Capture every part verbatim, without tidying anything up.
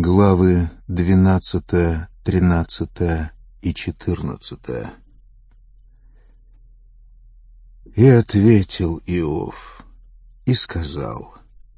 Главы двенадцатая, тринадцатая и четырнадцатая. И ответил Иов и сказал: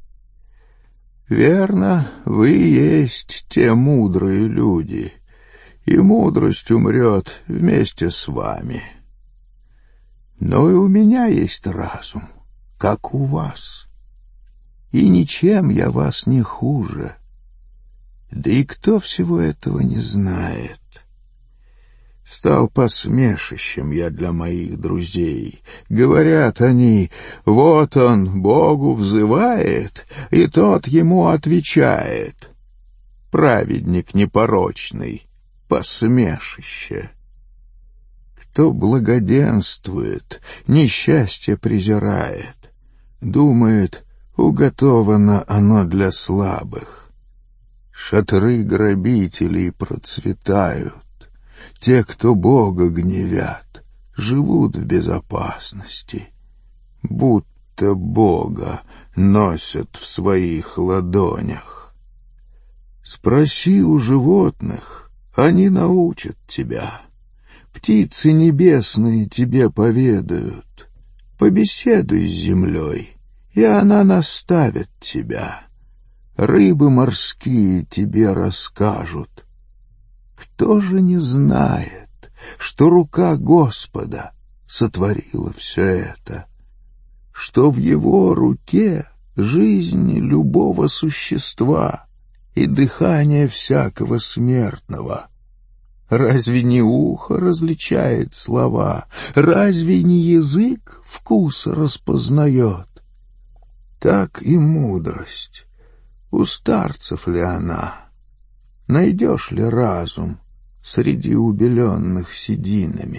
«Верно, вы есть те мудрые люди, и мудрость умрет вместе с вами. Но и у меня есть разум, как у вас, и ничем я вас не хуже. Да и кто всего этого не знает? Стал посмешищем я для моих друзей. Говорят они: вот он Богу взывает, и тот ему отвечает. Праведник непорочный, посмешище. Кто благоденствует, несчастье презирает, думает, уготовано оно для слабых. Шатры грабителей процветают, те, кто Бога гневят, живут в безопасности, будто Бога носят в своих ладонях. Спроси у животных, они научат тебя, птицы небесные тебе поведают, побеседуй с землей, и она наставит тебя. Рыбы морские тебе расскажут. Кто же не знает, что рука Господа сотворила все это, что в Его руке жизнь любого существа и дыхание всякого смертного? Разве не ухо различает слова? Разве не язык вкус распознает? Так и мудрость. У старцев ли она? Найдешь ли разум среди убеленных сединами?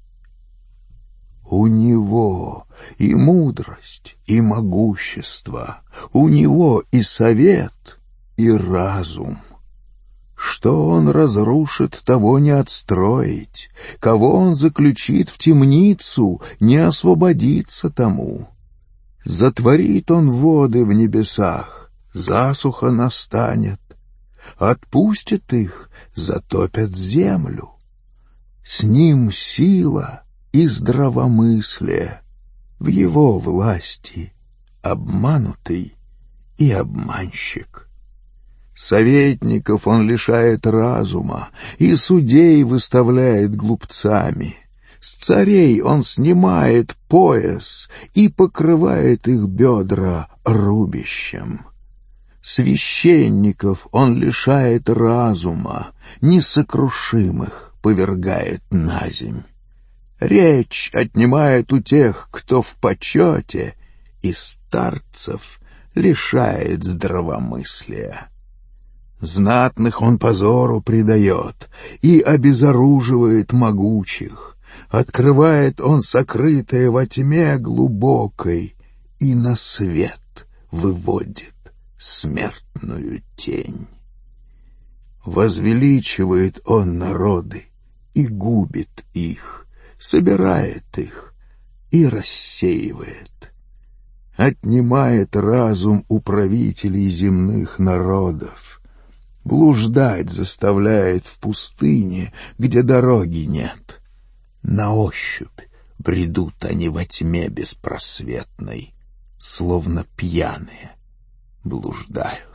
У него и мудрость, и могущество, у него и совет, и разум. Что он разрушит, того не отстроить, кого он заключит в темницу, не освободиться тому. Затворит он воды в небесах, засуха настанет, отпустит их, затопят землю. С ним сила и здравомыслие, в его власти обманутый и обманщик. Советников он лишает разума, и судей выставляет глупцами. С царей он снимает пояс и покрывает их бедра рубищем. Священников он лишает разума, несокрушимых повергает наземь. Речь отнимает у тех, кто в почете, и старцев лишает здравомыслия. Знатных он позору предает и обезоруживает могучих. Открывает он сокрытое во тьме глубокой и на свет выводит смертную тень. Возвеличивает он народы и губит их, собирает их и рассеивает. Отнимает разум у правителей земных народов, блуждать заставляет в пустыне, где дороги нет. На ощупь бредут они во тьме беспросветной, словно пьяные блуждают.